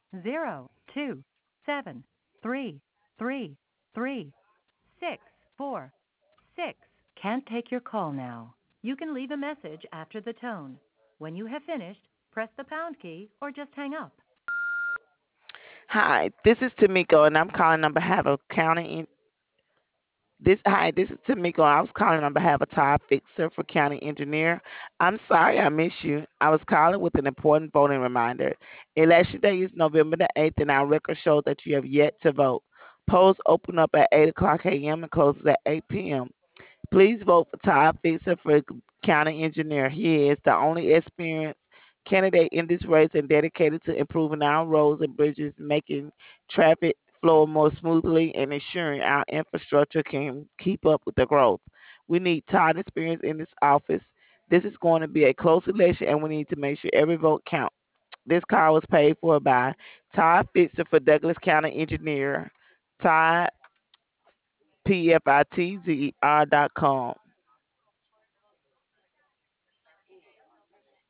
0273336. Can't take your call now. You can leave a message after the tone. When you have finished, press the pound key or just hang up. Hi, this is Tamiko, and I'm calling on behalf of County. This is Tamiko. I was calling on behalf of Todd Fixer for County Engineer. I'm sorry I missed you. I was calling with an important voting reminder. Election day is November the 8th, and our record shows that you have yet to vote. Polls open up at 8 o'clock a.m. and closes at 8 p.m. Please vote for Todd Fixer for county engineer. He is the only experienced candidate in this race and dedicated to improving our roads and bridges, making traffic flow more smoothly, and ensuring our infrastructure can keep up with the growth. We need Todd experience in this office. This is going to be a close election, and we need to make sure every vote counts. This call was paid for by Todd Fixer for Douglas County Engineer. Todd, PFITZR.com.